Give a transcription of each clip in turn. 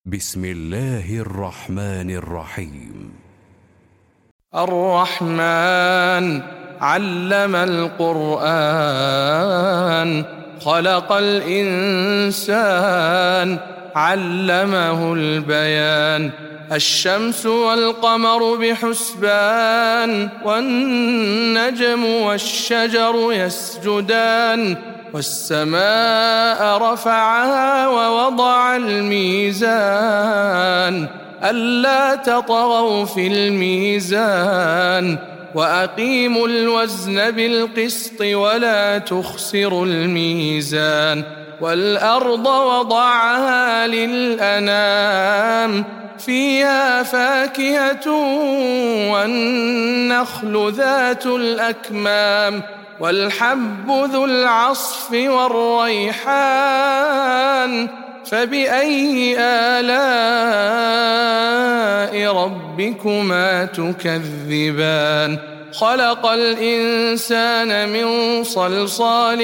بسم الله الرحمن الرحيم. الرحمن علم القرآن، خلق الإنسان علمه البيان. الشمس والقمر بحسبان، والنجم والشجر يسجدان. والسماء رفعها ووضع الميزان، ألا تطغوا في الميزان. وأقيموا الوزن بالقسط ولا تخسروا الميزان. والأرض وضعها للأنام، فيها فاكهة والنخل ذات الأكمام، والحب ذو العصف والريحان. فبأي آلاء ربكما تكذبان؟ خلق الإنسان من صلصال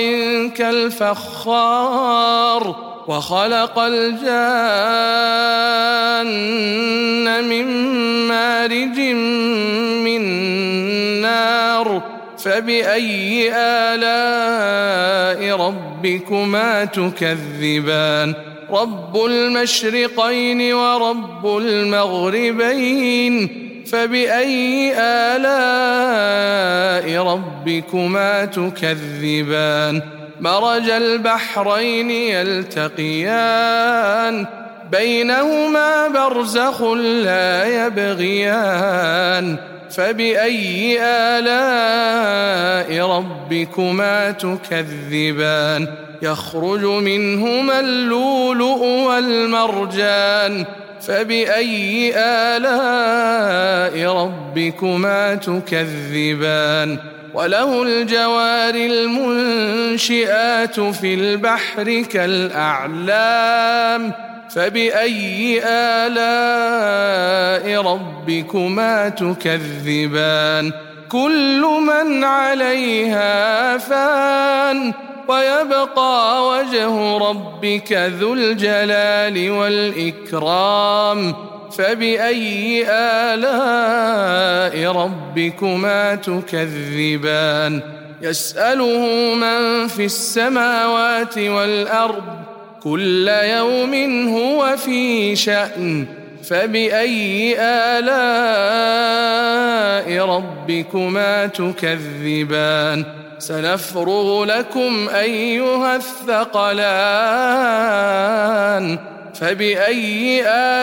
كالفخار، وخلق الجان من مارج من نار. فبأي آلاء ربكما تكذبان؟ رب المشرقين ورب المغربين، فبأي آلاء ربكما تكذبان؟ مرج البحرين يلتقيان، بينهما برزخ لا يبغيان. فبأي آلاء ربكما تكذبان؟ يخرج منهما اللؤلؤ والمرجان. فبأي آلاء ربكما تكذبان؟ وله الجوار المنشئات في البحر كالأعلام. فبأي آلاء ربكما تكذبان؟ كل من عليها فان، ويبقى وجه ربك ذو الجلال والإكرام. فبأي آلاء ربكما تكذبان؟ يسأله من في السماوات والأرض، كل يوم هو في شأن. فبأي آلاء ربكما تكذبان؟ سنفرغ لكم أيها الثقلان. فبأي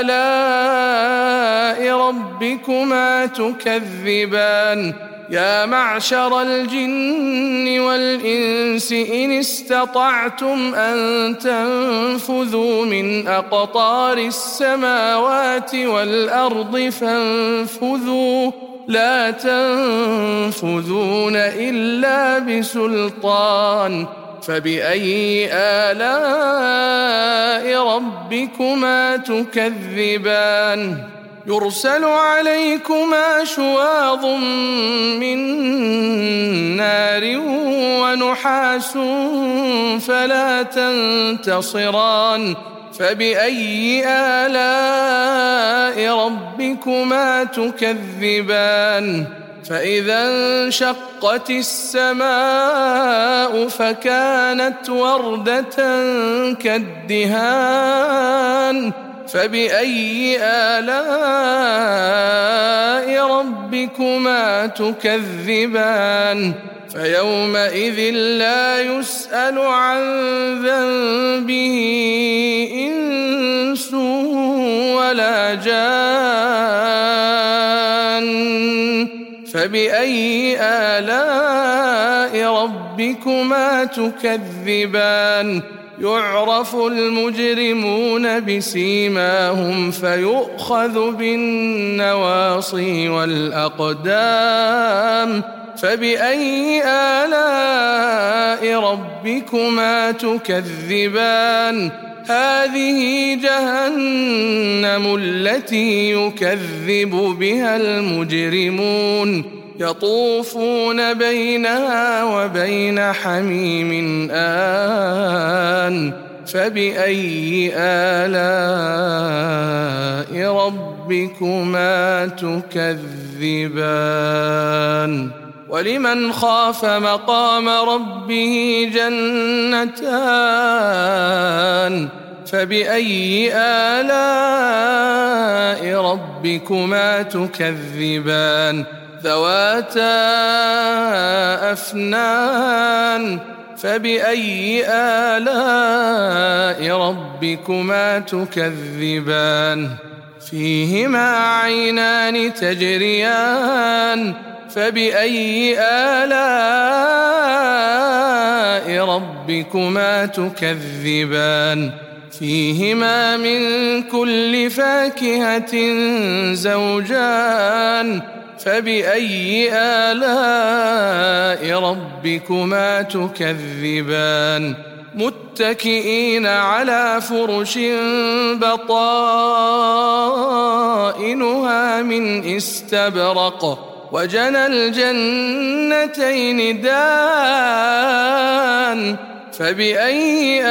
آلاء ربكما تكذبان؟ يا معشر الجن والإنس إن استطعتم أن تنفذوا من أقطار السماوات والأرض فانفذوا، لا تنفذون إلا بسلطان. فبأي آلاء ربكما تكذبان؟ يرسل عليكما شواظ من نار ونحاس فلا تنتصران. فبأي آلاء ربكما تكذبان؟ فإذا انشقت السماء فكانت وردة كالدهان. فبأي آلاء ربكما تكذبان؟ فيومئذ لا يسأل عن ذنبه إنس ولا جان. فبأي آلاء ربكما تكذبان؟ يعرف المجرمون بسيماهم فيؤخذ بالنواصي والأقدام. فبأي آلاء ربكما تكذبان؟ هذه جهنم التي يكذب بها المجرمون، يطوفون بينها وبين حميم آن. فبأي آلاء ربكما تكذبان ولمن خاف مقام ربه جنتان فبأي آلاء ربكما تكذبان ذواتا أفنان فبأي آلاء ربكما تكذبان فيهما عينان تجريان فبأي آلاء ربكما تكذبان فيهما من كل فاكهة زوجان فبأي آلاء ربكما تكذبان متكئين على فرش بطائنها من استبرق وجنى الجنتين دان فبأي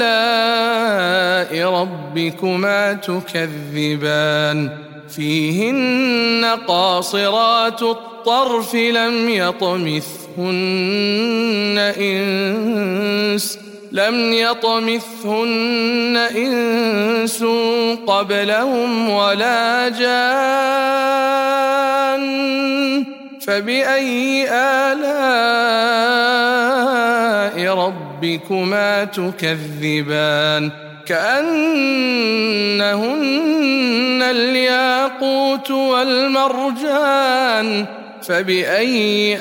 آلاء ربكما تكذبان فيهن قاصرات الطرف لم يطمثهن إنس قبلهم ولا جان فبأي آلاء ربكما تكذبان كأنهن الياقوت والمرجان فبأي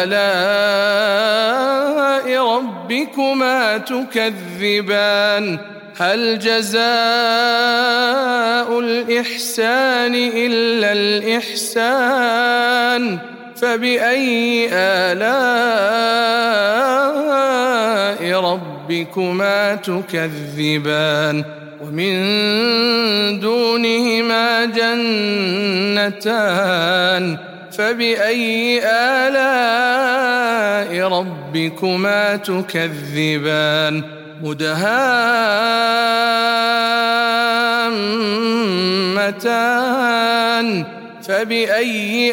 آلاء ربكما تكذبان هل جزاء الإحسان إلا الإحسان فبأي آلاء ربكما تكذبان ومن دونهما جنتان فبأي آلاء ربكما تكذبان مدهامتان فبأي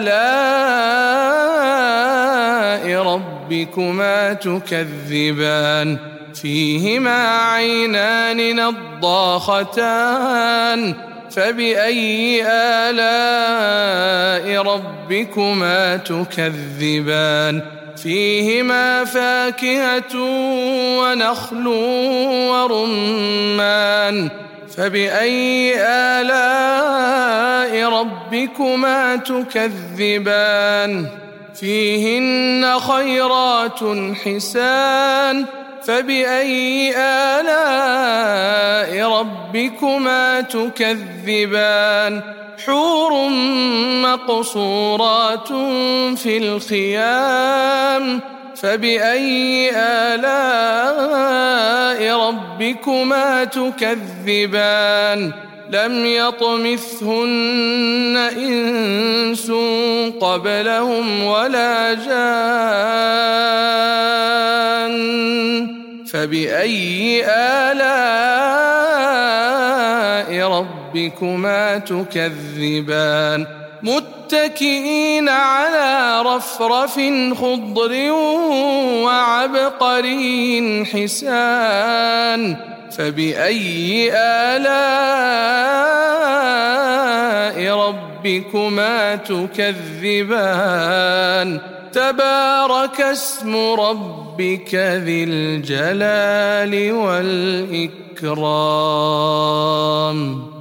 آلاء ربكما تكذبان فيهما عينان نضاختان فبأي آلاء ربكما تكذبان فيهما فاكهة ونخل ورمان فبأي آلاء ربكما تكذبان فيهن خيرات حسان فبأي آلاء ربكما تكذبان حور مقصورات في الخيام فبأي آلاء ربكما تكذبان لم يطمثهن إنس قبلهم ولا جان فبأي آلاء ربكما تكذبان متكئين على رفرف خضر وعبقري حسان فبأي آلاء ربكما تكذبان تبارك اسم ربك ذي الجلال والإكرام